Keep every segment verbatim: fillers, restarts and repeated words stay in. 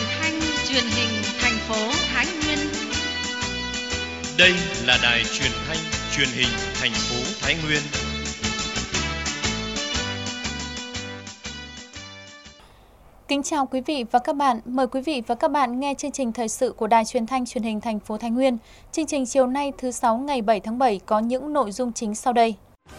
thanh truyền hình thành phố Thái Nguyên. Đây là đài truyền thanh truyền hình thành phố Thái Nguyên. Kính chào quý vị và các bạn. Mời quý vị và các bạn nghe chương trình thời sự của Đài Truyền thanh Truyền hình thành phố Thái Nguyên. Chương trình chiều nay thứ sáu ngày bảy tháng bảy có những nội dung chính sau đây.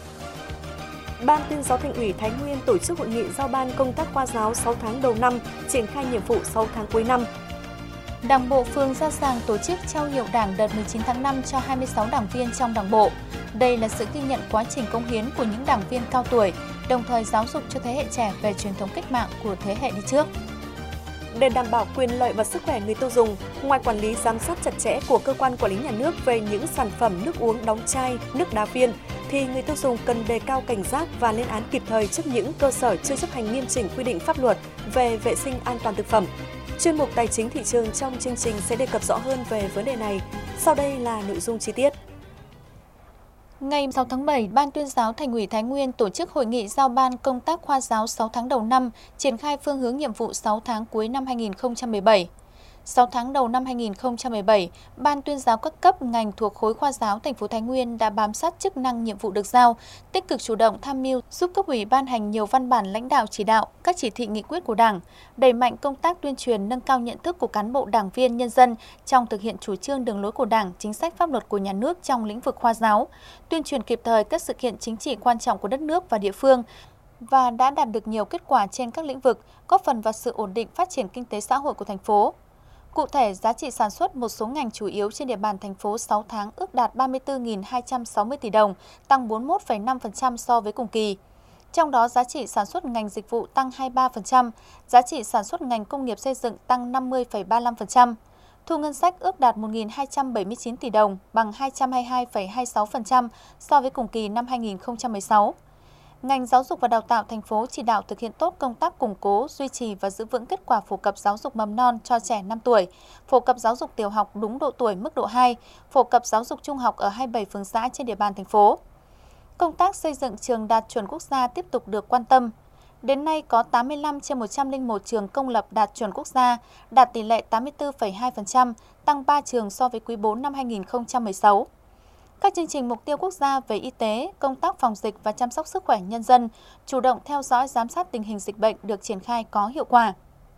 Ban Tuyên giáo Thành ủy Thái Nguyên tổ chức hội nghị giao ban công tác khoa giáo sáu tháng đầu năm, triển khai nhiệm vụ sáu tháng cuối năm. Đảng bộ phường Gia Giàng tổ chức trao hiệu Đảng đợt mười chín tháng năm cho hai mươi sáu đảng viên trong Đảng bộ. Đây là sự ghi nhận quá trình cống hiến của những đảng viên cao tuổi, đồng thời giáo dục cho thế hệ trẻ về truyền thống cách mạng của thế hệ đi trước. Để đảm bảo quyền lợi và sức khỏe người tiêu dùng, ngoài quản lý giám sát chặt chẽ của cơ quan quản lý nhà nước về những sản phẩm nước uống đóng chai, nước đá viên, thì người tiêu dùng cần đề cao cảnh giác và lên án kịp thời trước những cơ sở chưa chấp hành nghiêm chỉnh quy định pháp luật về vệ sinh an toàn thực phẩm. Chuyên mục Tài chính thị trường trong chương trình sẽ đề cập rõ hơn về vấn đề này. Sau đây là nội dung chi tiết. Ngày sáu tháng bảy, Ban Tuyên giáo Thành ủy Thái Nguyên tổ chức hội nghị giao ban công tác khoa giáo sáu tháng đầu năm, triển khai phương hướng nhiệm vụ sáu tháng cuối năm hai nghìn không trăm mười bảy. sáu tháng đầu năm hai nghìn không trăm mười bảy, Ban Tuyên giáo các cấp ngành thuộc khối khoa giáo thành phố Thái Nguyên đã bám sát chức năng nhiệm vụ được giao, tích cực chủ động tham mưu giúp cấp ủy ban hành nhiều văn bản lãnh đạo chỉ đạo, các chỉ thị nghị quyết của Đảng, đẩy mạnh công tác tuyên truyền nâng cao nhận thức của cán bộ đảng viên nhân dân trong thực hiện chủ trương đường lối của Đảng, chính sách pháp luật của nhà nước trong lĩnh vực khoa giáo, tuyên truyền kịp thời các sự kiện chính trị quan trọng của đất nước và địa phương, và đã đạt được nhiều kết quả trên các lĩnh vực, góp phần vào sự ổn định phát triển kinh tế xã hội của thành phố. Cụ thể, giá trị sản xuất một số ngành chủ yếu trên địa bàn thành phố sáu tháng ước đạt ba mươi tư nghìn hai trăm sáu mươi tỷ đồng, tăng bốn mươi mốt phẩy năm phần trăm so với cùng kỳ. Trong đó, giá trị sản xuất ngành dịch vụ tăng hai mươi ba phần trăm, giá trị sản xuất ngành công nghiệp xây dựng tăng năm mươi phẩy ba mươi lăm phần trăm. Thu ngân sách ước đạt một nghìn hai trăm bảy mươi chín tỷ đồng, bằng hai trăm hai mươi hai phẩy hai mươi sáu phần trăm so với cùng kỳ năm hai nghìn không trăm mười sáu. Ngành giáo dục và đào tạo thành phố chỉ đạo thực hiện tốt công tác củng cố, duy trì và giữ vững kết quả phổ cập giáo dục mầm non cho trẻ năm tuổi, phổ cập giáo dục tiểu học đúng độ tuổi mức độ hai, phổ cập giáo dục trung học ở hai mươi bảy phường xã trên địa bàn thành phố. Công tác xây dựng trường đạt chuẩn quốc gia tiếp tục được quan tâm. Đến nay có tám mươi lăm trên một trăm lẻ một trường công lập đạt chuẩn quốc gia, đạt tỷ lệ tám mươi tư phẩy hai phần trăm, tăng ba trường so với quý bốn năm hai nghìn không trăm mười sáu. Các chương trình mục tiêu quốc gia về y tế, công tác phòng dịch và chăm sóc sức khỏe nhân dân, chủ động theo dõi giám sát tình hình dịch bệnh được triển khai có hiệu quả.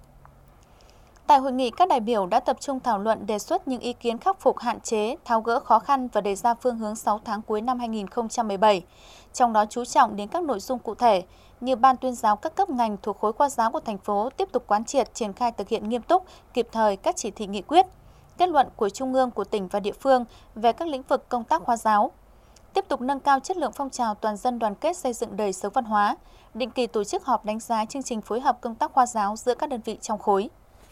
Tại hội nghị, các đại biểu đã tập trung thảo luận đề xuất những ý kiến khắc phục hạn chế, tháo gỡ khó khăn và đề ra phương hướng sáu tháng cuối năm hai nghìn không trăm mười bảy. Trong đó chú trọng đến các nội dung cụ thể như Ban Tuyên giáo các cấp ngành thuộc khối khoa giáo của thành phố tiếp tục quán triệt triển khai thực hiện nghiêm túc, kịp thời các chỉ thị nghị quyết, kết luận của Trung ương, của tỉnh và địa phương về các lĩnh vực công tác khoa giáo, tiếp tục nâng cao chất lượng phong trào toàn dân đoàn kết xây dựng đời sống văn hóa, định kỳ tổ chức họp đánh giá chương trình phối hợp công tác khoa giáo giữa các đơn vị trong khối.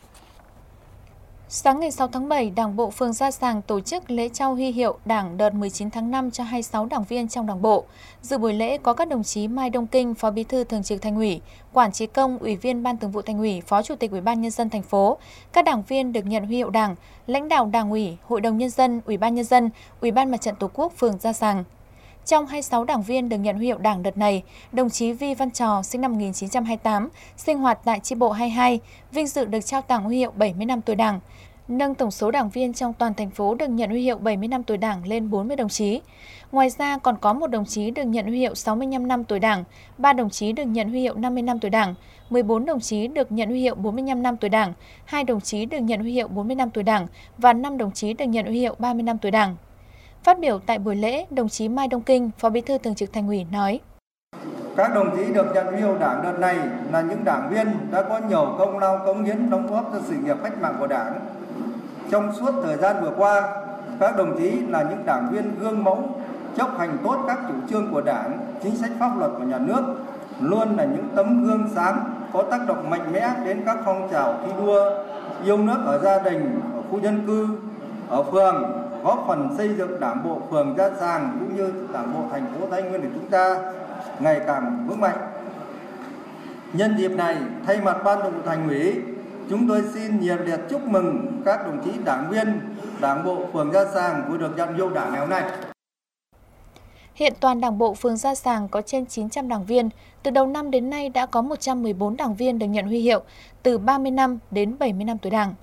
Sáng ngày sáu tháng bảy, Đảng bộ phường Gia Giàng tổ chức lễ trao huy hiệu Đảng đợt mười chín tháng năm cho hai mươi sáu đảng viên trong Đảng bộ. Dự buổi lễ có các đồng chí Mai Đông Kinh, Phó Bí thư Thường trực Thành ủy, Quản Trí Công, Ủy viên Ban Thường vụ Thành ủy, Phó Chủ tịch Ủy ban Nhân dân thành phố. Các đảng viên được nhận huy hiệu Đảng, lãnh đạo Đảng ủy, Hội đồng Nhân dân, Ủy ban Nhân dân, Ủy ban Mặt trận Tổ quốc phường Gia Giàng. Trong hai mươi sáu đảng viên được nhận huy hiệu Đảng đợt này, đồng chí Vi Văn Trò, sinh năm một nghìn chín trăm hai mươi tám, sinh hoạt tại chi bộ hai mươi hai, vinh dự được trao tặng huy hiệu bảy mươi năm tuổi Đảng, nâng tổng số đảng viên trong toàn thành phố được nhận huy hiệu bảy mươi năm tuổi Đảng lên bốn mươi đồng chí. Ngoài ra còn có một đồng chí được nhận huy hiệu sáu mươi lăm năm tuổi Đảng, ba đồng chí được nhận huy hiệu năm mươi năm tuổi Đảng, mười bốn đồng chí được nhận huy hiệu bốn mươi lăm năm tuổi Đảng, hai đồng chí được nhận huy hiệu bốn mươi năm tuổi Đảng và năm đồng chí được nhận huy hiệu ba mươi năm tuổi Đảng. Phát biểu tại buổi lễ, đồng chí Mai Đông Kinh, Phó Bí thư Thường trực Thành ủy nói: Các đồng chí được nhận huy hiệu Đảng đợt này là những đảng viên đã có nhiều công lao cống hiến đóng góp cho sự nghiệp cách mạng của Đảng. Trong suốt thời gian vừa qua, các đồng chí là những đảng viên gương mẫu, chấp hành tốt các chủ trương của Đảng, chính sách pháp luật của nhà nước, luôn là những tấm gương sáng có tác động mạnh mẽ đến các phong trào thi đua, yêu nước ở gia đình, ở khu dân cư, ở phường, góp phần xây dựng Đảng bộ phường Gia Giàng cũng như Đảng bộ thành phố Thái Nguyên của chúng ta ngày càng vững mạnh. Nhân dịp này, thay mặt Ban Thường vụ Thành ủy, chúng tôi xin nhiệt liệt chúc mừng các đồng chí đảng viên Đảng bộ phường Gia Giàng vừa được nhận huy hiệu Đảng ngày hôm nay. Hiện toàn Đảng bộ phường Gia Sàng có trên chín trăm đảng viên. Từ đầu năm đến nay đã có một trăm mười bốn đảng viên được nhận huy hiệu, từ ba mươi năm đến bảy mươi năm tuổi Đảng.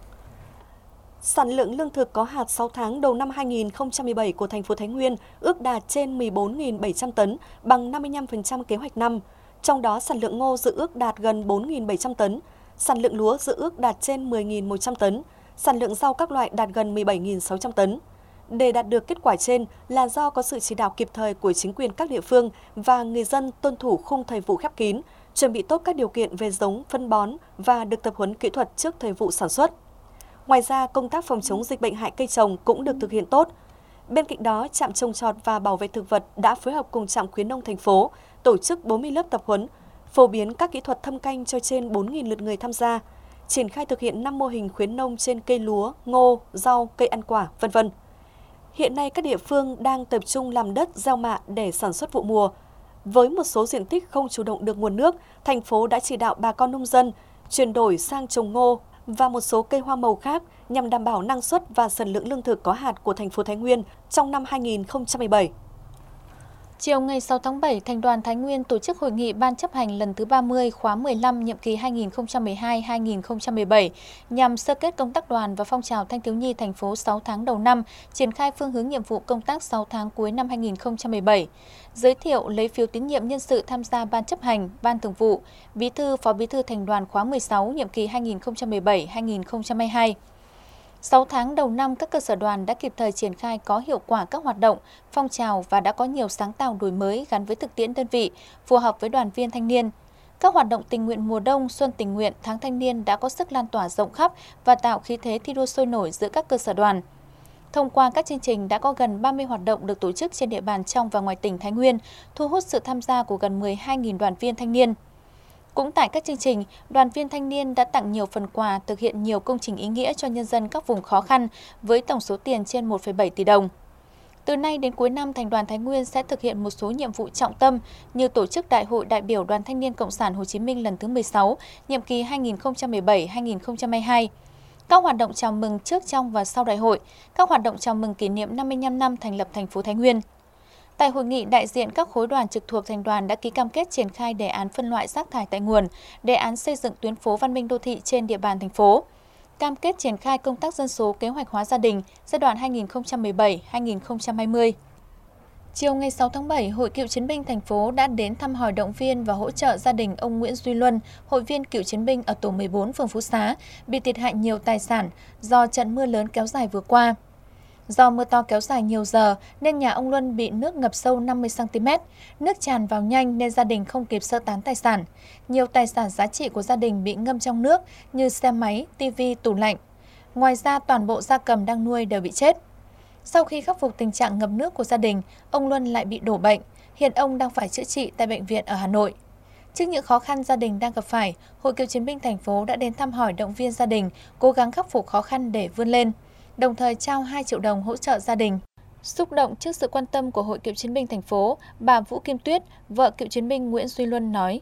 Sản lượng lương thực có hạt sáu tháng đầu năm hai nghìn không trăm mười bảy của thành phố Thái Nguyên ước đạt trên mười bốn nghìn bảy trăm tấn, bằng năm mươi lăm phần trăm kế hoạch năm. Trong đó, sản lượng ngô dự ước đạt gần bốn nghìn bảy trăm tấn, sản lượng lúa dự ước đạt trên mười nghìn một trăm tấn, sản lượng rau các loại đạt gần mười bảy nghìn sáu trăm tấn. Để đạt được kết quả trên là do có sự chỉ đạo kịp thời của chính quyền các địa phương và người dân tuân thủ khung thời vụ khép kín, chuẩn bị tốt các điều kiện về giống, phân bón và được tập huấn kỹ thuật trước thời vụ sản xuất. Ngoài ra, công tác phòng chống dịch bệnh hại cây trồng cũng được thực hiện tốt. Bên cạnh đó, trạm trồng trọt và bảo vệ thực vật đã phối hợp cùng trạm khuyến nông thành phố tổ chức bốn mươi lớp tập huấn, phổ biến các kỹ thuật thâm canh cho trên bốn nghìn lượt người tham gia, triển khai thực hiện năm mô hình khuyến nông trên cây lúa, ngô, rau, cây ăn quả, vân vân. Hiện nay các địa phương đang tập trung làm đất gieo mạ để sản xuất vụ mùa. Với một số diện tích không chủ động được nguồn nước, thành phố đã chỉ đạo bà con nông dân chuyển đổi sang trồng ngô và một số cây hoa màu khác nhằm đảm bảo năng suất và sản lượng lương thực có hạt của thành phố Thái Nguyên trong năm hai nghìn không trăm mười bảy. Chiều ngày sáu tháng bảy, Thành đoàn Thái Nguyên tổ chức hội nghị Ban chấp hành lần thứ ba mươi khóa mười lăm nhiệm kỳ hai nghìn không trăm mười hai đến hai nghìn không trăm mười bảy nhằm sơ kết công tác đoàn và phong trào thanh thiếu nhi thành phố sáu tháng đầu năm, triển khai phương hướng nhiệm vụ công tác sáu tháng cuối năm hai nghìn không trăm mười bảy, giới thiệu lấy phiếu tín nhiệm nhân sự tham gia Ban chấp hành, Ban thường vụ, Bí thư, Phó Bí thư Thành đoàn khóa mười sáu nhiệm kỳ hai nghìn không trăm mười bảy đến hai nghìn không trăm hai mươi hai. sáu tháng đầu năm, các cơ sở đoàn đã kịp thời triển khai có hiệu quả các hoạt động, phong trào và đã có nhiều sáng tạo đổi mới gắn với thực tiễn đơn vị, phù hợp với đoàn viên thanh niên. Các hoạt động tình nguyện mùa đông, xuân tình nguyện, tháng thanh niên đã có sức lan tỏa rộng khắp và tạo khí thế thi đua sôi nổi giữa các cơ sở đoàn. Thông qua các chương trình đã có gần ba mươi hoạt động được tổ chức trên địa bàn trong và ngoài tỉnh Thái Nguyên, thu hút sự tham gia của gần mười hai nghìn đoàn viên thanh niên. Cũng tại các chương trình, đoàn viên thanh niên đã tặng nhiều phần quà, thực hiện nhiều công trình ý nghĩa cho nhân dân các vùng khó khăn với tổng số tiền trên một phẩy bảy tỷ đồng. Từ nay đến cuối năm, Thành đoàn Thái Nguyên sẽ thực hiện một số nhiệm vụ trọng tâm như tổ chức Đại hội đại biểu Đoàn Thanh niên Cộng sản Hồ Chí Minh lần thứ mười sáu, nhiệm kỳ hai nghìn không trăm mười bảy đến hai nghìn không trăm hai mươi hai, các hoạt động chào mừng trước, trong và sau đại hội, các hoạt động chào mừng kỷ niệm năm mươi lăm năm thành lập thành phố Thái Nguyên. Tại hội nghị, đại diện các khối đoàn trực thuộc thành đoàn đã ký cam kết triển khai đề án phân loại rác thải tại nguồn, đề án xây dựng tuyến phố văn minh đô thị trên địa bàn thành phố, cam kết triển khai công tác dân số kế hoạch hóa gia đình giai đoạn hai nghìn không trăm mười bảy đến hai nghìn không trăm hai mươi. Chiều ngày sáu tháng bảy, Hội Cựu chiến binh thành phố đã đến thăm hỏi, động viên và hỗ trợ gia đình ông Nguyễn Duy Luân, hội viên cựu chiến binh ở tổ mười bốn phường Phú Xá, bị thiệt hại nhiều tài sản do trận mưa lớn kéo dài vừa qua. Do mưa to kéo dài nhiều giờ nên nhà ông Luân bị nước ngập sâu năm mươi xăng ti mét, nước tràn vào nhanh nên gia đình không kịp sơ tán tài sản. Nhiều tài sản giá trị của gia đình bị ngâm trong nước như xe máy, tivi, tủ lạnh. Ngoài ra, toàn bộ gia cầm đang nuôi đều bị chết. Sau khi khắc phục tình trạng ngập nước của gia đình, ông Luân lại bị đổ bệnh. Hiện ông đang phải chữa trị tại bệnh viện ở Hà Nội. Trước những khó khăn gia đình đang gặp phải, Hội Cựu chiến binh thành phố đã đến thăm hỏi, động viên gia đình, cố gắng khắc phục khó khăn để vươn lên, đồng thời trao hai triệu đồng hỗ trợ gia đình. Xúc động trước sự quan tâm của Hội Cựu chiến binh thành phố, bà Vũ Kim Tuyết, vợ cựu chiến binh Nguyễn Duy Luân nói: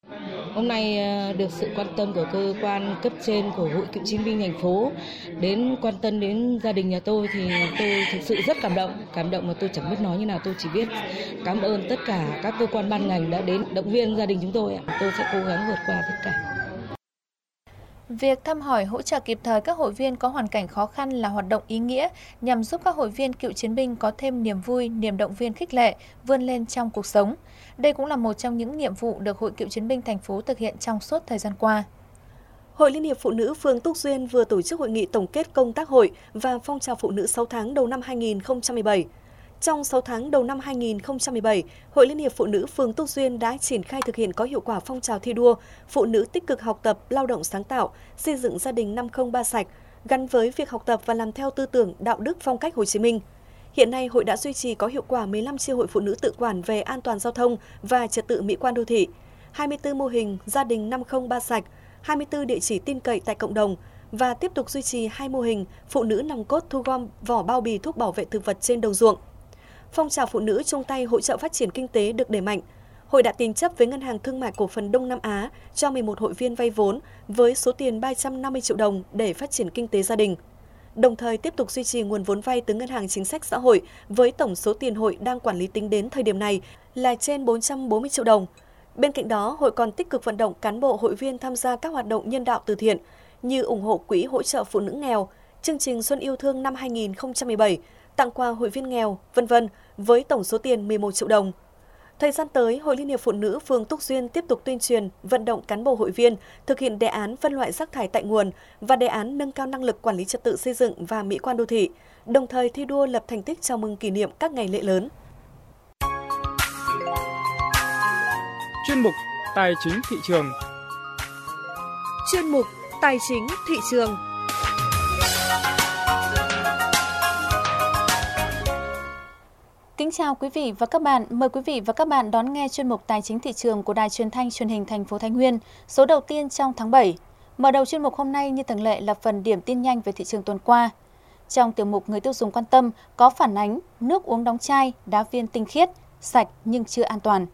Hôm nay được sự quan tâm của cơ quan cấp trên của Hội Cựu chiến binh thành phố đến quan tâm đến gia đình nhà tôi thì tôi thực sự rất cảm động, cảm động mà tôi chẳng biết nói như nào, tôi chỉ biết cảm ơn tất cả các cơ quan ban ngành đã đến động viên gia đình chúng tôi. Tôi sẽ cố gắng vượt qua tất cả. Việc thăm hỏi, hỗ trợ kịp thời các hội viên có hoàn cảnh khó khăn là hoạt động ý nghĩa nhằm giúp các hội viên cựu chiến binh có thêm niềm vui, niềm động viên khích lệ, vươn lên trong cuộc sống. Đây cũng là một trong những nhiệm vụ được Hội Cựu chiến binh thành phố thực hiện trong suốt thời gian qua. Hội Liên hiệp Phụ nữ phường Túc Duyên vừa tổ chức hội nghị tổng kết công tác hội và phong trào phụ nữ sáu tháng đầu năm hai nghìn không trăm mười bảy. Trong sáu tháng đầu năm hai nghìn không trăm mười bảy, Hội Liên hiệp Phụ nữ phường Túc Duyên đã triển khai thực hiện có hiệu quả phong trào thi đua phụ nữ tích cực học tập, lao động sáng tạo, xây dựng gia đình năm không ba sạch, gắn với việc học tập và làm theo tư tưởng, đạo đức, phong cách Hồ Chí Minh. Hiện nay, hội đã duy trì có hiệu quả mười lăm chi hội phụ nữ tự quản về an toàn giao thông và trật tự mỹ quan đô thị, hai mươi tư mô hình gia đình năm không ba sạch, hai mươi tư địa chỉ tin cậy tại cộng đồng và tiếp tục duy trì hai mô hình phụ nữ nòng cốt thu gom vỏ bao bì thuốc bảo vệ thực vật trên đồng ruộng. Phong trào phụ nữ chung tay hỗ trợ phát triển kinh tế được đẩy mạnh. Hội đã tín chấp với Ngân hàng Thương mại Cổ phần Đông Nam Á cho mười một hội viên vay vốn với số tiền ba trăm năm mươi triệu đồng để phát triển kinh tế gia đình. đồng thời tiếp tục duy trì nguồn vốn vay từ Ngân hàng Chính sách Xã hội với tổng số tiền hội đang quản lý tính đến thời điểm này là trên bốn trăm bốn mươi triệu đồng. Bên cạnh đó, hội còn tích cực vận động cán bộ hội viên tham gia các hoạt động nhân đạo từ thiện như ủng hộ quỹ hỗ trợ phụ nữ nghèo, chương trình Xuân yêu thương năm hai nghìn không trăm mười bảy, tặng quà hội viên nghèo, vân vân với tổng số tiền mười một triệu đồng. Thời gian tới, Hội Liên hiệp Phụ nữ phường Túc Duyên tiếp tục tuyên truyền, vận động cán bộ hội viên thực hiện đề án phân loại rác thải tại nguồn và đề án nâng cao năng lực quản lý trật tự xây dựng và mỹ quan đô thị, đồng thời thi đua lập thành tích chào mừng kỷ niệm các ngày lễ lớn. Chuyên mục Tài chính thị trường. Chuyên mục Tài chính thị trường. Kính chào quý vị và các bạn. Mời quý vị và các bạn đón nghe chuyên mục Tài chính thị trường của Đài Truyền thanh Truyền hình thành phố Thái Nguyên, số đầu tiên trong tháng bảy. Mở đầu chuyên mục hôm nay như thường lệ là phần điểm tin nhanh về thị trường tuần qua. Trong tiểu mục Người tiêu dùng quan tâm có phản ánh nước uống đóng chai, đá viên tinh khiết, sạch nhưng chưa an toàn.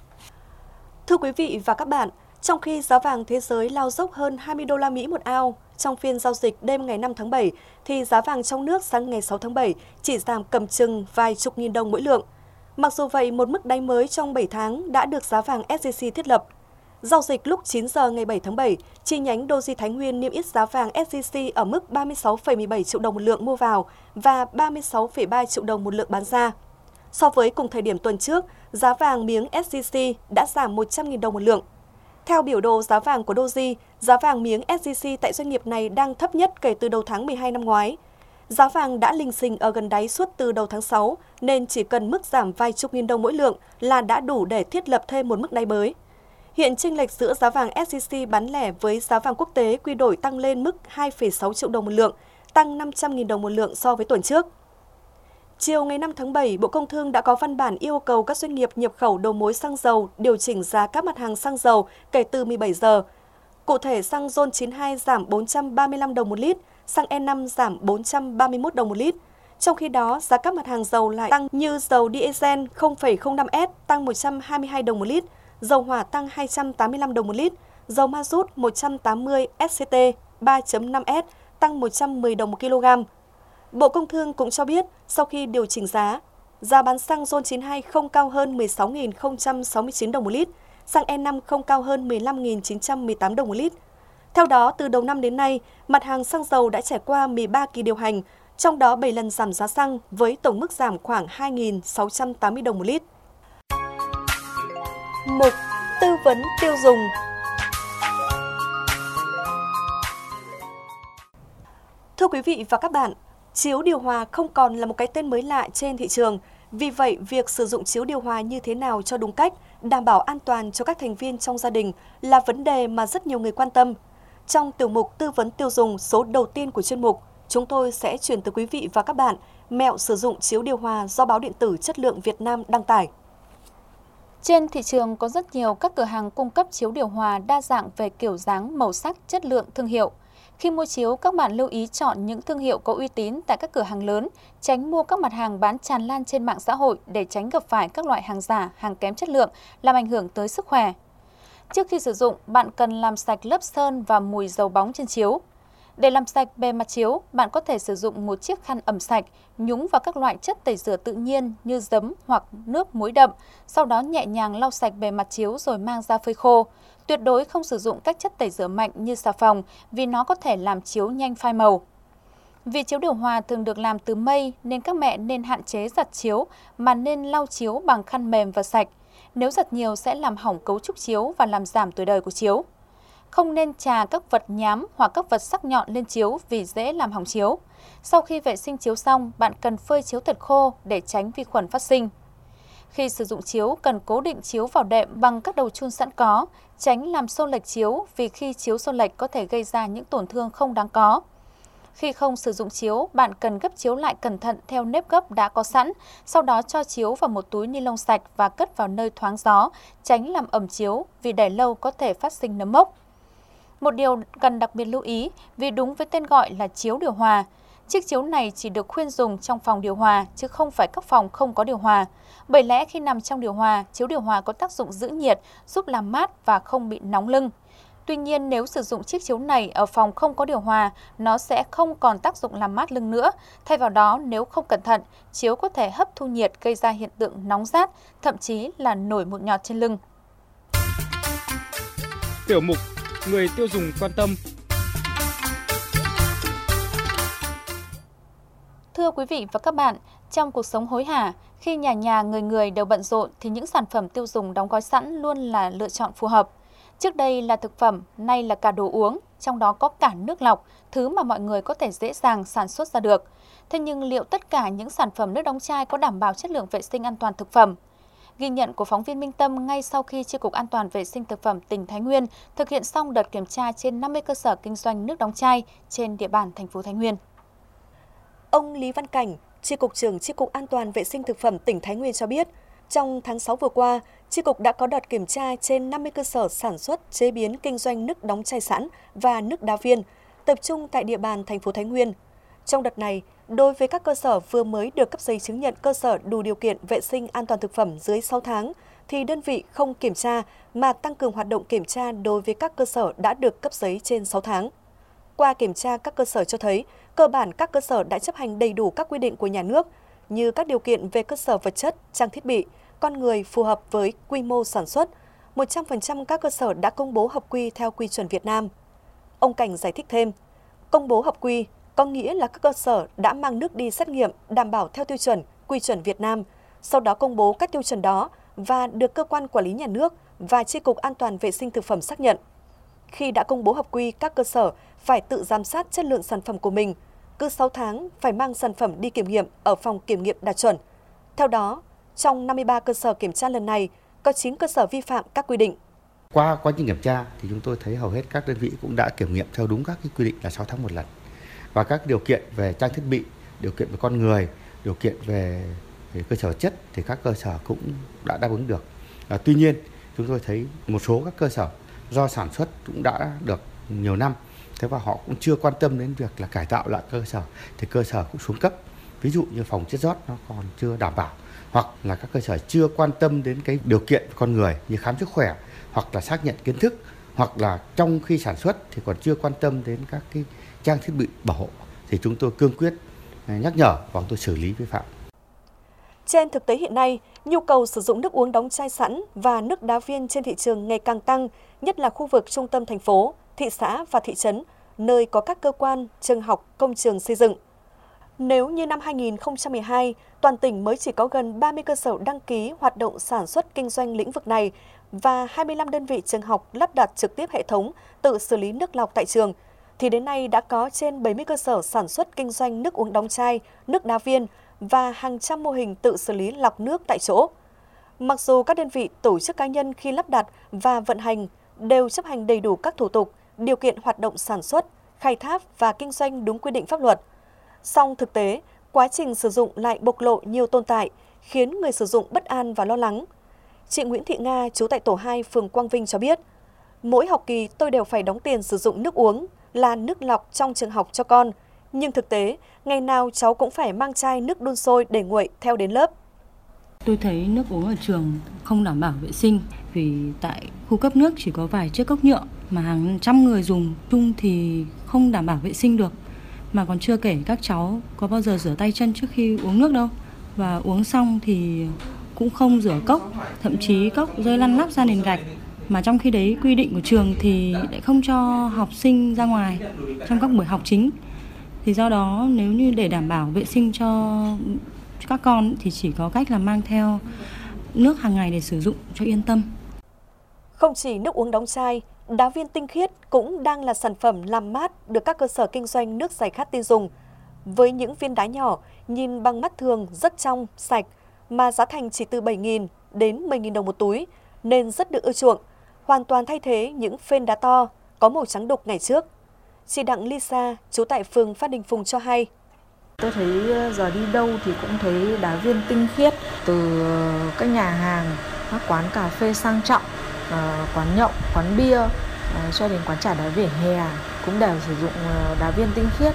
Thưa quý vị và các bạn, trong khi giá vàng thế giới lao dốc hơn hai mươi đô la Mỹ một ao, trong phiên giao dịch đêm ngày năm tháng bảy, thì giá vàng trong nước sáng ngày sáu tháng bảy chỉ giảm cầm chừng vài chục nghìn đồng mỗi lượng. Mặc dù vậy, một mức đáy mới trong bảy tháng đã được giá vàng ét gi xê thiết lập. Giao dịch lúc chín giờ ngày bảy tháng bảy, chi nhánh Doji Thái Nguyên niêm yết giá vàng ét gi xê ở mức ba mươi sáu phẩy mười bảy triệu đồng một lượng mua vào và ba mươi sáu phẩy ba triệu đồng một lượng bán ra. So với cùng thời điểm tuần trước, giá vàng miếng ét gi xê đã giảm một trăm nghìn đồng một lượng. Theo biểu đồ giá vàng của Doji, giá vàng miếng ét gi xê tại doanh nghiệp này đang thấp nhất kể từ đầu tháng mười hai năm ngoái. Giá vàng đã lình xình ở gần đáy suốt từ đầu tháng sáu, nên chỉ cần mức giảm vài chục nghìn đồng mỗi lượng là đã đủ để thiết lập thêm một mức đáy mới. Hiện chênh lệch giữa giá vàng ét gi xê bán lẻ với giá vàng quốc tế quy đổi tăng lên mức hai phẩy sáu triệu đồng một lượng, tăng năm trăm nghìn đồng một lượng so với tuần trước. Chiều ngày năm tháng bảy, Bộ Công Thương đã có văn bản yêu cầu các doanh nghiệp nhập khẩu đầu mối xăng dầu điều chỉnh giá các mặt hàng xăng dầu kể từ mười bảy giờ. Cụ thể, xăng RON chín mươi hai giảm bốn trăm ba mươi lăm đồng một lít, xăng E năm giảm bốn trăm ba mươi mốt đồng một lít. Trong khi đó, giá các mặt hàng dầu lại tăng như dầu diesel không phẩy không năm S tăng một trăm hai mươi hai đồng một lít, dầu hỏa tăng hai trăm tám mươi lăm đồng một lít, dầu ma rút một trăm tám mươi S C T ba chấm năm S tăng một trăm mười đồng một kg. Bộ Công Thương cũng cho biết, sau khi điều chỉnh giá, giá bán xăng RON chín mươi hai không cao hơn mười sáu nghìn không trăm sáu mươi chín đồng một lít, xăng E năm không cao hơn mười lăm nghìn chín trăm mười tám đồng một lít. Theo đó, từ đầu năm đến nay, mặt hàng xăng dầu đã trải qua mười ba kỳ điều hành, trong đó bảy lần giảm giá xăng với tổng mức giảm khoảng hai nghìn sáu trăm tám mươi đồng một lít. Mục Tư vấn tiêu dùng. Thưa quý vị và các bạn, chiếu điều hòa không còn là một cái tên mới lạ trên thị trường. Vì vậy, việc sử dụng chiếu điều hòa như thế nào cho đúng cách, đảm bảo an toàn cho các thành viên trong gia đình là vấn đề mà rất nhiều người quan tâm. Trong tiểu mục Tư vấn tiêu dùng số đầu tiên của chuyên mục, chúng tôi sẽ chuyển tới quý vị và các bạn mẹo sử dụng chiếu điều hòa do báo điện tử Chất lượng Việt Nam đăng tải. Trên thị trường có rất nhiều các cửa hàng cung cấp chiếu điều hòa đa dạng về kiểu dáng, màu sắc, chất lượng, thương hiệu. Khi mua chiếu, các bạn lưu ý chọn những thương hiệu có uy tín tại các cửa hàng lớn, tránh mua các mặt hàng bán tràn lan trên mạng xã hội để tránh gặp phải các loại hàng giả, hàng kém chất lượng, làm ảnh hưởng tới sức khỏe. Trước khi sử dụng, bạn cần làm sạch lớp sơn và mùi dầu bóng trên chiếu. Để làm sạch bề mặt chiếu, bạn có thể sử dụng một chiếc khăn ẩm sạch, nhúng vào các loại chất tẩy rửa tự nhiên như giấm hoặc nước muối đậm, sau đó nhẹ nhàng lau sạch bề mặt chiếu rồi mang ra phơi khô. Tuyệt đối không sử dụng các chất tẩy rửa mạnh như xà phòng vì nó có thể làm chiếu nhanh phai màu. Vì chiếu điều hòa thường được làm từ mây nên các mẹ nên hạn chế giặt chiếu mà nên lau chiếu bằng khăn mềm và sạch. Nếu giặt nhiều sẽ làm hỏng cấu trúc chiếu và làm giảm tuổi đời của chiếu. Không nên chà các vật nhám hoặc các vật sắc nhọn lên chiếu vì dễ làm hỏng chiếu. Sau khi vệ sinh chiếu xong, bạn cần phơi chiếu thật khô để tránh vi khuẩn phát sinh. Khi sử dụng chiếu, cần cố định chiếu vào đệm bằng các đầu chun sẵn có, tránh làm xô lệch chiếu vì khi chiếu xô lệch có thể gây ra những tổn thương không đáng có. Khi không sử dụng chiếu, bạn cần gấp chiếu lại cẩn thận theo nếp gấp đã có sẵn, sau đó cho chiếu vào một túi ni lông sạch và cất vào nơi thoáng gió, tránh làm ẩm chiếu vì để lâu có thể phát sinh nấm mốc. Một điều cần đặc biệt lưu ý vì đúng với tên gọi là chiếu điều hòa, chiếc chiếu này chỉ được khuyên dùng trong phòng điều hòa chứ không phải các phòng không có điều hòa. Bởi lẽ khi nằm trong điều hòa, chiếu điều hòa có tác dụng giữ nhiệt, giúp làm mát và không bị nóng lưng. Tuy nhiên, nếu sử dụng chiếc chiếu này ở phòng không có điều hòa, nó sẽ không còn tác dụng làm mát lưng nữa. Thay vào đó, nếu không cẩn thận, chiếu có thể hấp thu nhiệt gây ra hiện tượng nóng rát, thậm chí là nổi mụn nhọt trên lưng. Tiểu mục Người tiêu dùng quan tâm. Thưa quý vị và các bạn, trong cuộc sống hối hả, khi nhà nhà người người đều bận rộn thì những sản phẩm tiêu dùng đóng gói sẵn luôn là lựa chọn phù hợp. Trước đây là thực phẩm, nay là cả đồ uống, trong đó có cả nước lọc, thứ mà mọi người có thể dễ dàng sản xuất ra được. Thế nhưng liệu tất cả những sản phẩm nước đóng chai có đảm bảo chất lượng vệ sinh an toàn thực phẩm? Ghi nhận của phóng viên Minh Tâm ngay sau khi Chi cục An toàn vệ sinh thực phẩm tỉnh Thái Nguyên thực hiện xong đợt kiểm tra trên năm mươi cơ sở kinh doanh nước đóng chai trên địa bàn thành phố Thái Nguyên. Ông Lý Văn Cảnh, Chi cục trưởng Chi cục An toàn vệ sinh thực phẩm tỉnh Thái Nguyên cho biết, trong tháng sáu vừa qua, Chi cục đã có đợt kiểm tra trên năm mươi cơ sở sản xuất, chế biến, kinh doanh nước đóng chai sẵn và nước đá viên, tập trung tại địa bàn thành phố Thái Nguyên. Trong đợt này, đối với các cơ sở vừa mới được cấp giấy chứng nhận cơ sở đủ điều kiện vệ sinh an toàn thực phẩm dưới sáu tháng, thì đơn vị không kiểm tra mà tăng cường hoạt động kiểm tra đối với các cơ sở đã được cấp giấy trên sáu tháng. Qua kiểm tra các cơ sở cho thấy, cơ bản các cơ sở đã chấp hành đầy đủ các quy định của nhà nước, như các điều kiện về cơ sở vật chất, trang thiết bị, con người phù hợp với quy mô sản xuất. một trăm phần trăm các cơ sở đã công bố hợp quy theo quy chuẩn Việt Nam. Ông Cảnh giải thích thêm, công bố hợp quy có nghĩa là các cơ sở đã mang nước đi xét nghiệm đảm bảo theo tiêu chuẩn, quy chuẩn Việt Nam, sau đó công bố các tiêu chuẩn đó và được cơ quan quản lý nhà nước và Chi cục An toàn vệ sinh thực phẩm xác nhận. Khi đã công bố hợp quy, các cơ sở phải tự giám sát chất lượng sản phẩm của mình. Cứ sáu tháng phải mang sản phẩm đi kiểm nghiệm ở phòng kiểm nghiệm đạt chuẩn. Theo đó, trong năm mươi ba cơ sở kiểm tra lần này, có chín cơ sở vi phạm các quy định. Qua quá trình kiểm tra thì chúng tôi thấy hầu hết các đơn vị cũng đã kiểm nghiệm theo đúng các cái quy định là sáu tháng một lần. Và các điều kiện về trang thiết bị, điều kiện về con người, điều kiện về, về cơ sở chất thì các cơ sở cũng đã đáp ứng được. À, tuy nhiên, chúng tôi thấy một số các cơ sở do sản xuất cũng đã được nhiều năm, thế và họ cũng chưa quan tâm đến việc là cải tạo lại cơ sở, thì cơ sở cũng xuống cấp. Ví dụ như phòng chất rót nó còn chưa đảm bảo, hoặc là các cơ sở chưa quan tâm đến cái điều kiện con người như khám sức khỏe, hoặc là xác nhận kiến thức, hoặc là trong khi sản xuất thì còn chưa quan tâm đến các cái trang thiết bị bảo hộ, thì chúng tôi cương quyết nhắc nhở và tôi xử lý vi phạm. Trên thực tế hiện nay, nhu cầu sử dụng nước uống đóng chai sẵn và nước đá viên trên thị trường ngày càng tăng, nhất là khu vực trung tâm thành phố, thị xã và thị trấn, nơi có các cơ quan, trường học, công trường xây dựng. Nếu như năm hai nghìn không trăm mười hai, toàn tỉnh mới chỉ có gần ba mươi cơ sở đăng ký hoạt động sản xuất kinh doanh lĩnh vực này và hai mươi lăm đơn vị trường học lắp đặt trực tiếp hệ thống tự xử lý nước lọc tại trường, thì đến nay đã có trên bảy mươi cơ sở sản xuất kinh doanh nước uống đóng chai, nước đá viên và hàng trăm mô hình tự xử lý lọc nước tại chỗ. Mặc dù các đơn vị tổ chức cá nhân khi lắp đặt và vận hành đều chấp hành đầy đủ các thủ tục, điều kiện hoạt động sản xuất, khai thác và kinh doanh đúng quy định pháp luật, song thực tế, quá trình sử dụng lại bộc lộ nhiều tồn tại, khiến người sử dụng bất an và lo lắng. Chị Nguyễn Thị Nga, trú tại tổ hai, phường Quang Vinh cho biết, mỗi học kỳ tôi đều phải đóng tiền sử dụng nước uống là nước lọc trong trường học cho con, nhưng thực tế, ngày nào cháu cũng phải mang chai nước đun sôi để nguội theo đến lớp. Tôi thấy nước uống ở trường không đảm bảo vệ sinh vì tại khu cấp nước chỉ có vài chiếc cốc nhựa mà hàng trăm người dùng chung thì không đảm bảo vệ sinh được. Mà còn chưa kể các cháu có bao giờ rửa tay chân trước khi uống nước đâu. Và uống xong thì cũng không rửa cốc, thậm chí cốc rơi lăn lóc ra nền gạch. Mà trong khi đấy quy định của trường thì lại không cho học sinh ra ngoài trong các buổi học chính. Thì do đó nếu như để đảm bảo vệ sinh cho các con thì chỉ có cách là mang theo nước hàng ngày để sử dụng cho yên tâm. Không chỉ nước uống đóng chai, đá viên tinh khiết cũng đang là sản phẩm làm mát được các cơ sở kinh doanh nước giải khát tin dùng. Với những viên đá nhỏ, nhìn bằng mắt thường rất trong, sạch, mà giá thành chỉ từ bảy nghìn đến mười nghìn đồng một túi, nên rất được ưa chuộng, hoàn toàn thay thế những phên đá to, có màu trắng đục ngày trước. Chị Đặng Lisa, trú tại phường Phát Đình Phùng cho hay. Tôi thấy giờ đi đâu thì cũng thấy đá viên tinh khiết, từ các nhà hàng, các quán cà phê sang trọng, quán nhậu, quán bia, cho đến quán trà đá vỉa hè cũng đều sử dụng đá viên tinh khiết.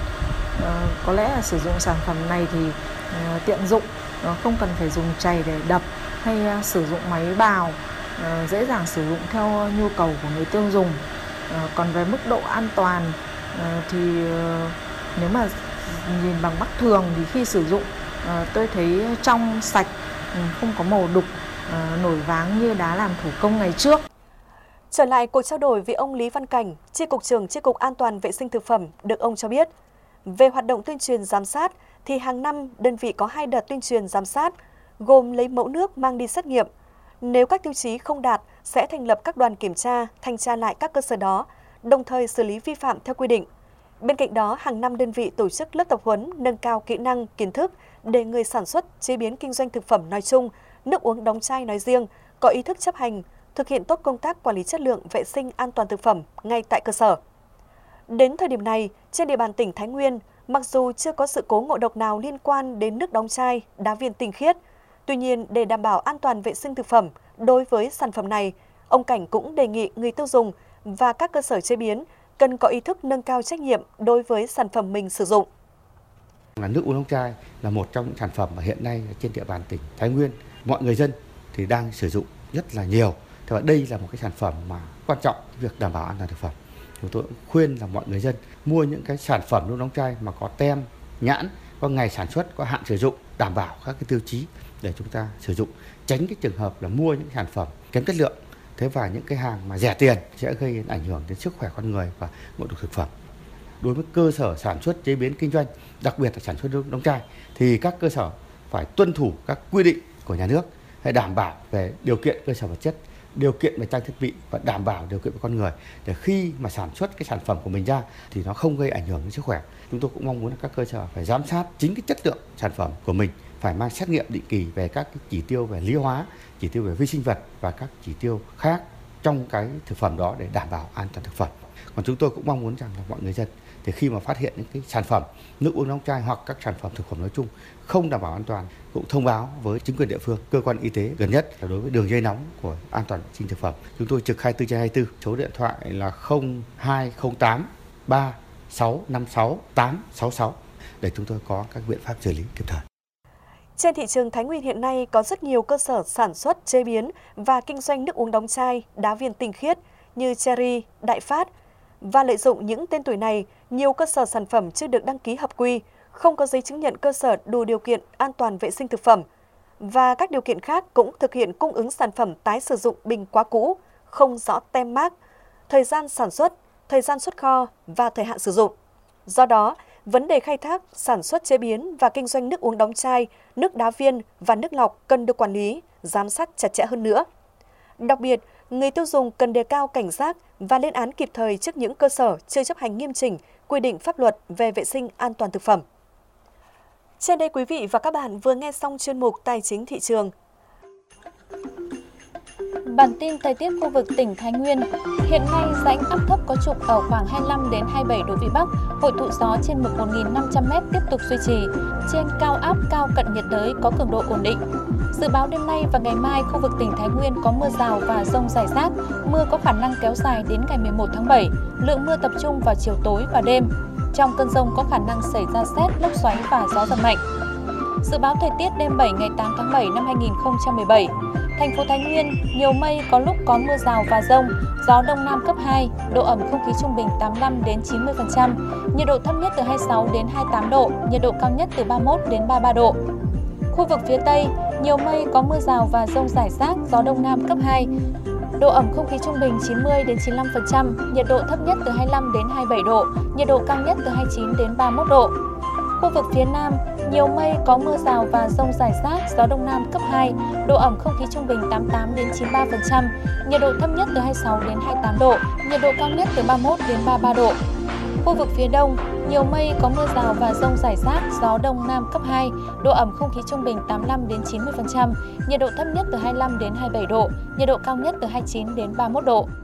Có lẽ là sử dụng sản phẩm này thì tiện dụng, không cần phải dùng chày để đập hay sử dụng máy bào, dễ dàng sử dụng theo nhu cầu của người tiêu dùng. Còn về mức độ an toàn thì nếu mà nhìn bằng mắt thường thì khi sử dụng tôi thấy trong, sạch, không có màu đục, nổi váng như đá làm thủ công ngày trước. Trở lại cuộc trao đổi với ông Lý Văn Cảnh, Chi cục trưởng Chi cục An toàn vệ sinh thực phẩm, được ông cho biết, về hoạt động tuyên truyền giám sát thì hàng năm đơn vị có hai đợt tuyên truyền giám sát, gồm lấy mẫu nước mang đi xét nghiệm. Nếu các tiêu chí không đạt, sẽ thành lập các đoàn kiểm tra, thanh tra lại các cơ sở đó, đồng thời xử lý vi phạm theo quy định. Bên cạnh đó, hàng năm đơn vị tổ chức lớp tập huấn nâng cao kỹ năng, kiến thức để người sản xuất, chế biến kinh doanh thực phẩm nói chung, nước uống đóng chai nói riêng, có ý thức chấp hành, thực hiện tốt công tác quản lý chất lượng vệ sinh an toàn thực phẩm ngay tại cơ sở. Đến thời điểm này, trên địa bàn tỉnh Thái Nguyên, mặc dù chưa có sự cố ngộ độc nào liên quan đến nước đóng chai, đá viên tinh khiết, tuy nhiên để đảm bảo an toàn vệ sinh thực phẩm đối với sản phẩm này, ông Cảnh cũng đề nghị người tiêu dùng và các cơ sở chế biến cần có ý thức nâng cao trách nhiệm đối với sản phẩm mình sử dụng. Là nước uống đóng chai là một trong những sản phẩm mà hiện nay trên địa bàn tỉnh Thái Nguyên mọi người dân thì đang sử dụng rất là nhiều. Và đây là một cái sản phẩm mà quan trọng việc đảm bảo an toàn thực phẩm. Chúng tôi cũng khuyên là mọi người dân mua những cái sản phẩm nước đóng chai mà có tem, nhãn, có ngày sản xuất, có hạn sử dụng, đảm bảo các cái tiêu chí để chúng ta sử dụng, tránh cái trường hợp là mua những sản phẩm kém chất lượng. Thế và những cái hàng mà rẻ tiền sẽ gây ảnh hưởng đến sức khỏe con người và ngộ độc thực phẩm. Đối với cơ sở sản xuất, chế biến, kinh doanh, đặc biệt là sản xuất nước đóng chai, thì các cơ sở phải tuân thủ các quy định của nhà nước, phải đảm bảo về điều kiện cơ sở vật chất, điều kiện về trang thiết bị và đảm bảo điều kiện về con người để khi mà sản xuất cái sản phẩm của mình ra thì nó không gây ảnh hưởng đến sức khỏe. Chúng tôi cũng mong muốn là các cơ sở phải giám sát chính cái chất lượng sản phẩm của mình, phải mang xét nghiệm định kỳ về các cái chỉ tiêu về lý hóa, chỉ tiêu về vi sinh vật và các chỉ tiêu khác trong cái thực phẩm đó để đảm bảo an toàn thực phẩm. Còn chúng tôi cũng mong muốn rằng là mọi người dân thì khi mà phát hiện những cái sản phẩm nước uống đóng chai hoặc các sản phẩm thực phẩm nói chung không đảm bảo an toàn cũng thông báo với chính quyền địa phương, cơ quan y tế gần nhất. Đối với đường dây nóng của an toàn vệ sinh thực phẩm, chúng tôi trực hai mươi tư trên hai mươi tư, số điện thoại là không hai không tám ba sáu năm sáu tám sáu sáu để chúng tôi có các biện pháp xử lý kịp thời. Trên thị trường Thái Nguyên hiện nay có rất nhiều cơ sở sản xuất, chế biến và kinh doanh nước uống đóng chai, đá viên tinh khiết như Cherry, Đại Phát. Và lợi dụng những tên tuổi này, nhiều cơ sở sản phẩm chưa được đăng ký hợp quy, không có giấy chứng nhận cơ sở đủ điều kiện an toàn vệ sinh thực phẩm. Và các điều kiện khác cũng thực hiện cung ứng sản phẩm tái sử dụng bình quá cũ, không rõ tem mác, thời gian sản xuất, thời gian xuất kho và thời hạn sử dụng. Do đó, vấn đề khai thác, sản xuất chế biến và kinh doanh nước uống đóng chai, nước đá viên và nước lọc cần được quản lý, giám sát chặt chẽ hơn nữa. Đặc biệt, người tiêu dùng cần đề cao cảnh giác và lên án kịp thời trước những cơ sở chưa chấp hành nghiêm chỉnh quy định pháp luật về vệ sinh an toàn thực phẩm. Trên đây quý vị và các bạn vừa nghe xong chuyên mục Tài chính thị trường. Bản tin thời tiết khu vực tỉnh Thái Nguyên. Hiện nay rãnh áp thấp có trục ở khoảng hai mươi lăm đến hai mươi bảy độ vĩ Bắc, hội tụ gió trên mực một nghìn năm trăm mét tiếp tục duy trì. Trên cao áp cao cận nhiệt đới có cường độ ổn định. Dự báo đêm nay và ngày mai khu vực tỉnh Thái Nguyên có mưa rào và dông rải rác, mưa có khả năng kéo dài đến ngày mười một tháng bảy, lượng mưa tập trung vào chiều tối và đêm. Trong cơn dông có khả năng xảy ra sét, lốc xoáy và gió giật mạnh. Dự báo thời tiết đêm bảy ngày tám tháng bảy năm hai nghìn không trăm mười bảy. Thành phố Thái Nguyên, nhiều mây, có lúc có mưa rào và dông, gió đông nam cấp hai, độ ẩm không khí trung bình tám mươi lăm đến chín mươi phần trăm, nhiệt độ thấp nhất từ hai mươi sáu đến hai mươi tám độ, nhiệt độ cao nhất từ ba mươi mốt đến ba mươi ba độ. Khu vực phía Tây, nhiều mây, có mưa rào và dông rải rác, gió đông nam cấp hai, độ ẩm không khí trung bình chín mươi đến chín mươi lăm phần trăm, nhiệt độ thấp nhất từ hai mươi lăm đến hai mươi bảy độ, nhiệt độ cao nhất từ hai mươi chín đến ba mươi mốt độ. Khu vực phía Nam, nhiều mây, có mưa rào và dông rải rác, gió đông nam cấp hai, độ ẩm không khí trung bình tám mươi tám đến chín mươi ba phần trăm, nhiệt độ thấp nhất từ hai mươi sáu đến hai mươi tám độ, nhiệt độ cao nhất từ ba mươi mốt đến ba mươi ba độ. Khu vực phía Đông, nhiều mây, có mưa rào và dông rải rác, gió đông nam cấp hai, độ ẩm không khí trung bình tám mươi lăm đến chín mươi phần trăm, nhiệt độ thấp nhất từ hai mươi lăm đến hai mươi bảy độ, nhiệt độ cao nhất từ hai mươi chín đến ba mươi mốt độ.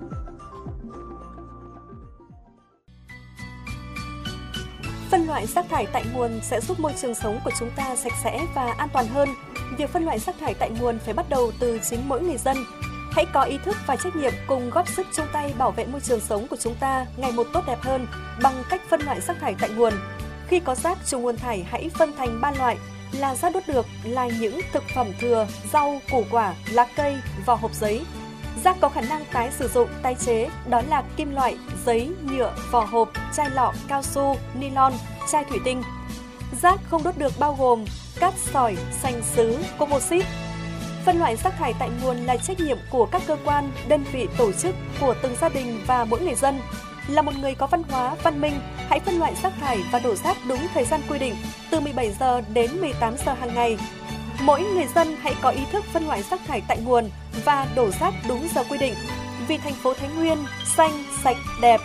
Phân loại rác thải tại nguồn sẽ giúp môi trường sống của chúng ta sạch sẽ và an toàn hơn. Việc phân loại rác thải tại nguồn phải bắt đầu từ chính mỗi người dân. Hãy có ý thức và trách nhiệm cùng góp sức chung tay bảo vệ môi trường sống của chúng ta ngày một tốt đẹp hơn bằng cách phân loại rác thải tại nguồn. Khi có rác trùng nguồn thải hãy phân thành ba loại là rác đốt được, là những thực phẩm thừa, rau, củ quả, lá cây, vỏ hộp giấy. Rác có khả năng tái sử dụng, tái chế, đó là kim loại, giấy, nhựa, vỏ hộp, chai lọ, cao su, nylon, chai thủy tinh. Rác không đốt được bao gồm cát sỏi, sành sứ, composite. Phân loại rác thải tại nguồn là trách nhiệm của các cơ quan, đơn vị, tổ chức, của từng gia đình và mỗi người dân. Là một người có văn hóa, văn minh, hãy phân loại rác thải và đổ rác đúng thời gian quy định, từ mười bảy giờ đến mười tám giờ hàng ngày. Mỗi người dân hãy có ý thức phân loại rác thải tại nguồn và đổ rác đúng giờ quy định. Vì thành phố Thái Nguyên xanh, sạch, đẹp.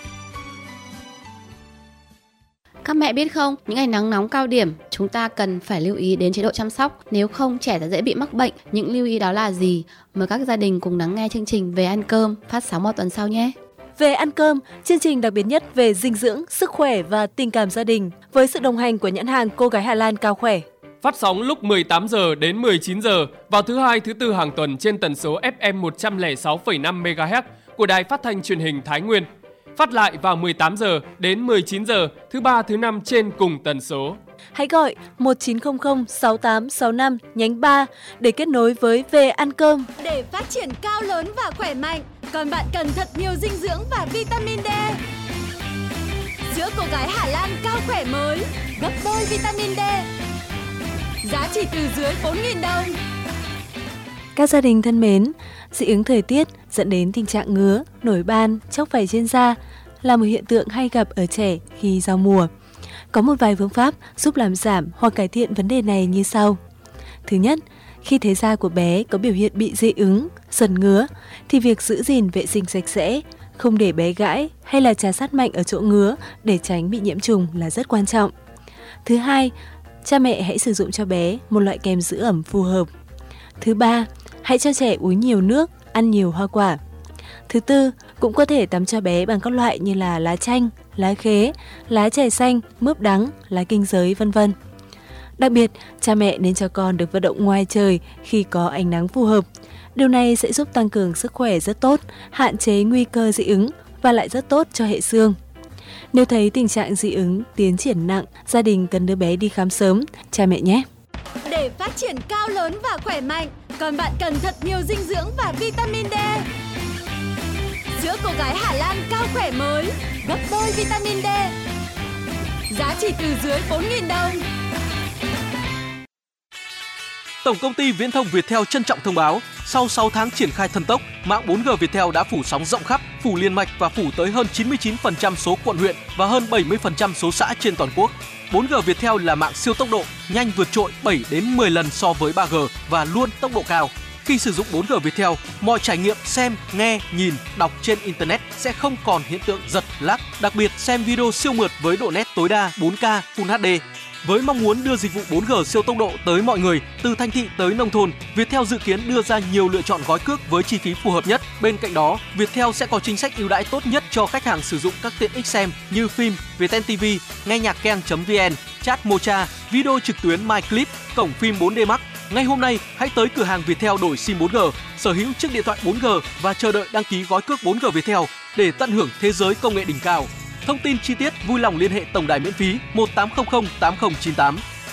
Các mẹ biết không, những ngày nắng nóng cao điểm, chúng ta cần phải lưu ý đến chế độ chăm sóc, nếu không trẻ sẽ dễ bị mắc bệnh. Những lưu ý đó là gì? Mời các gia đình cùng lắng nghe chương trình Về ăn cơm phát sóng vào tuần sau nhé. Về ăn cơm, chương trình đặc biệt nhất về dinh dưỡng, sức khỏe và tình cảm gia đình với sự đồng hành của nhãn hàng Cô gái Hà Lan Cao Khỏe. Phát sóng lúc mười tám giờ đến mười chín giờ vào thứ hai, thứ tư hàng tuần trên tần số ép em một trăm lẻ sáu phẩy năm mê ga héc của Đài Phát thanh Truyền hình Thái Nguyên. Phát lại vào mười tám giờ đến mười chín giờ thứ ba, thứ năm trên cùng tần số. Hãy gọi một chín không không sáu tám sáu năm nhánh ba để kết nối với Về ăn cơm. Để phát triển cao lớn và khỏe mạnh, còn bạn cần thật nhiều dinh dưỡng và vitamin D. Sữa Cô gái Hà Lan Cao Khỏe mới, gấp đôi vitamin D. Giá chỉ từ dưới bốn nghìn đồng. Các gia đình thân mến, dị ứng thời tiết dẫn đến tình trạng ngứa, nổi ban, chóc vảy trên da là một hiện tượng hay gặp ở trẻ khi giao mùa. Có một vài phương pháp giúp làm giảm hoặc cải thiện vấn đề này như sau. Thứ nhất, khi thấy da của bé có biểu hiện bị dị ứng, sần ngứa, thì việc giữ gìn vệ sinh sạch sẽ, không để bé gãi hay là trà sát mạnh ở chỗ ngứa để tránh bị nhiễm trùng là rất quan trọng. Thứ hai, cha mẹ hãy sử dụng cho bé một loại kem giữ ẩm phù hợp. Thứ ba, hãy cho trẻ uống nhiều nước, ăn nhiều hoa quả. Thứ tư, cũng có thể tắm cho bé bằng các loại như là lá chanh, lá khế, lá chè xanh, mướp đắng, lá kinh giới, vân vân. Đặc biệt, cha mẹ nên cho con được vận động ngoài trời khi có ánh nắng phù hợp. Điều này sẽ giúp tăng cường sức khỏe rất tốt, hạn chế nguy cơ dị ứng và lại rất tốt cho hệ xương. Nếu thấy tình trạng dị ứng tiến triển nặng, gia đình cần đưa bé đi khám sớm, cha mẹ nhé. Để phát triển cao lớn và khỏe mạnh, còn bạn cần thật nhiều dinh dưỡng và vitamin D. Sữa Cô gái Hà Lan Cao Khỏe mới, gấp đôi vitamin D. Giá chỉ từ dưới bốn nghìn đồng. Tổng công ty Viễn thông Viettel trân trọng thông báo, sau sáu tháng triển khai thần tốc, mạng bốn G Viettel đã phủ sóng rộng khắp, phủ liên mạch và phủ tới hơn chín mươi chín phần trăm số quận huyện và hơn bảy mươi phần trăm số xã trên toàn quốc. bốn G Viettel là mạng siêu tốc độ, nhanh vượt trội bảy đến mười lần so với ba G và luôn tốc độ cao. Khi sử dụng bốn G Viettel, mọi trải nghiệm xem, nghe, nhìn, đọc trên Internet sẽ không còn hiện tượng giật, lag, đặc biệt xem video siêu mượt với độ nét tối đa bốn K Full hát đê. Với mong muốn đưa dịch vụ bốn G siêu tốc độ tới mọi người, từ thành thị tới nông thôn, Viettel dự kiến đưa ra nhiều lựa chọn gói cước với chi phí phù hợp nhất. Bên cạnh đó, Viettel sẽ có chính sách ưu đãi tốt nhất cho khách hàng sử dụng các tiện ích xem như phim, Viettel ti vi, nghe nhạc keng chấm vn, chat Mocha, video trực tuyến MyClip, cổng phim bốn D Max. Ngay hôm nay, hãy tới cửa hàng Viettel đổi sim bốn G, sở hữu chiếc điện thoại bốn G và chờ đợi đăng ký gói cước bốn G Viettel để tận hưởng thế giới công nghệ đỉnh cao. Thông tin chi tiết vui lòng liên hệ tổng đài miễn phí một tám không không tám không chín tám.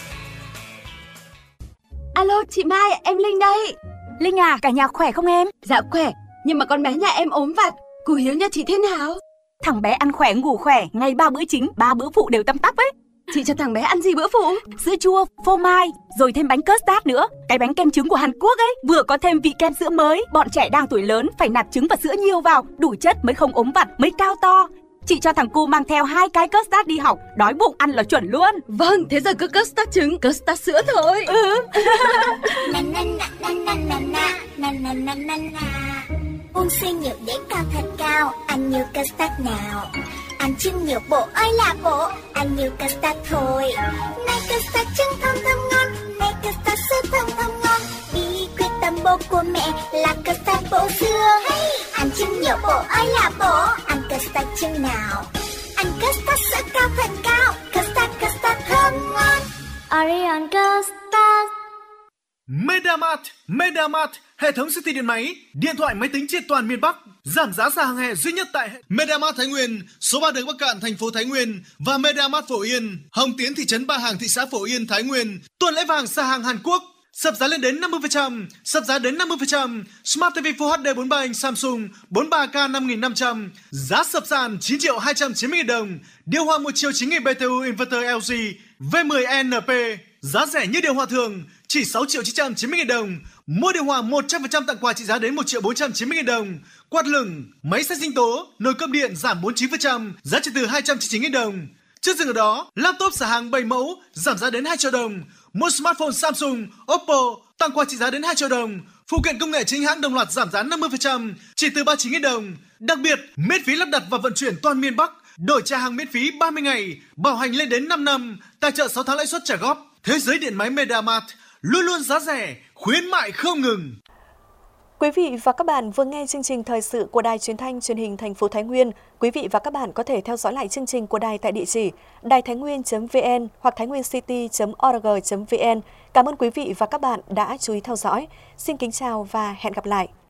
Alo, chị Mai, em Linh đây. Linh à, cả nhà khỏe không em? Dạ khỏe, nhưng mà con bé nhà em ốm vặt. Cô Hiếu nhà chị thế nào? Thằng bé ăn khỏe ngủ khỏe, ngày ba bữa chính, ba bữa phụ đều tăm tắp ấy. Chị cho thằng bé ăn gì bữa phụ? Sữa chua, phô mai, rồi thêm bánh custard nữa. Cái bánh kem trứng của Hàn Quốc ấy, vừa có thêm vị kem sữa mới. Bọn trẻ đang tuổi lớn phải nạp trứng và sữa nhiều vào, đủ chất mới không ốm vặt, mới cao to. Chị cho thằng cu mang theo hai cái custard đi học, đói bụng ăn là chuẩn luôn. Vâng, thế giờ cứ custard trứng, custard sữa thôi. Ừ. Uống xinh nhiều để cao thật cao, ăn nhiều custard nào. Ăn trứng nhiều bộ ơi là bộ, ăn nhiều custard thôi. Này custard trứng thơm thơm ngon, này custard sữa thơm thơm ngon. Bí quyết tâm bố của mẹ là custard bộ dưa. Hey! Ăn trứng nhiều bộ ơi là bộ, ăn custard trứng nào. Ăn custard sữa cao thật cao, custard custard thơm ngon. Orion custard. Medamart, Medamart, hệ thống siêu thị điện máy, điện thoại máy tính trên toàn miền Bắc, giảm giá sàn hàng hè duy nhất tại Medamart Thái Nguyên, số ba đường Bắc Cạn, thành phố Thái Nguyên và Medamart Phổ Yên, Hồng Tiến, thị trấn Ba Hàng, thị xã Phổ Yên, Thái Nguyên. Tuần lễ vàng sàn hàng Hàn Quốc, sập giá lên đến năm mươi phần trăm, sập giá đến năm mươi phần trăm. Smart ti vi Full hát đê bốn mươi ba inch Samsung bốn mươi ba K năm nghìn năm trăm, giá sập sàn chín triệu hai trăm chín mươi nghìn đồng. Điều hòa một chiều chín nghìn bê tê u inverter lờ giê V mười N P, giá rẻ như điều hòa thường, chỉ sáu triệu chín trăm chín mươi nghìn đồng. Mua điều hòa một trăm phần trăm tặng quà trị giá đến một triệu bốn trăm chín mươi nghìn đồng. Quạt lửng, máy xay sinh tố, nồi cơm điện giảm bốn mươi chín phần trăm, giá chỉ từ hai trăm chín mươi chín nghìn đồng. Chưa dừng ở đó, laptop xả hàng bảy mẫu giảm giá đến hai triệu đồng. Mua smartphone Samsung, Oppo tặng quà trị giá đến hai triệu đồng. Phụ kiện công nghệ chính hãng đồng loạt giảm giá năm mươi phần trăm, chỉ từ ba mươi chín nghìn đồng. Đặc biệt, miễn phí lắp đặt và vận chuyển toàn miền Bắc. Đổi trả hàng miễn phí ba mươi ngày, bảo hành lên đến năm năm. Tài trợ sáu tháng lãi suất trả góp. Thế giới điện máy MediaMart luôn luôn giá rẻ, khuyến mại không ngừng. Quý vị và các bạn vừa nghe chương trình thời sự của Đài Truyền thanh Truyền hình thành phố Thái Nguyên. Quý vị và các bạn có thể theo dõi lại chương trình của đài tại địa chỉ đài thái nguyên chấm vn hoặc thái nguyên city chấm org chấm vn. Cảm ơn quý vị và các bạn đã chú ý theo dõi. Xin kính chào và hẹn gặp lại.